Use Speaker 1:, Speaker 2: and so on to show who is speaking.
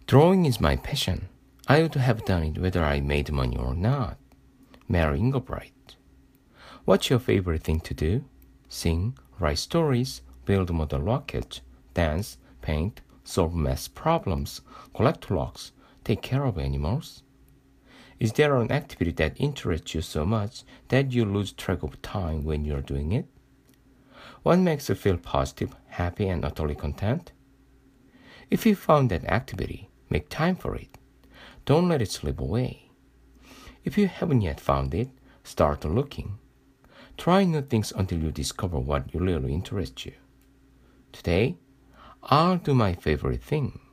Speaker 1: Drawing is my passion. I would have done it whether I made money or not. Mary Inglebright. What's your favorite thing to do? Sing, write stories, build model rockets, dance, paint, solve math problems, collect rocks, take care of animals. Is there an activity that interests you so much that you lose track of time when you're doing it? What makes you feel positive, happy, and utterly content? If you found that activity, make time for it. Don't let it slip away. If you haven't yet found it, start looking. Try new things until you discover what really interests you. Today, I'll do my favorite thing.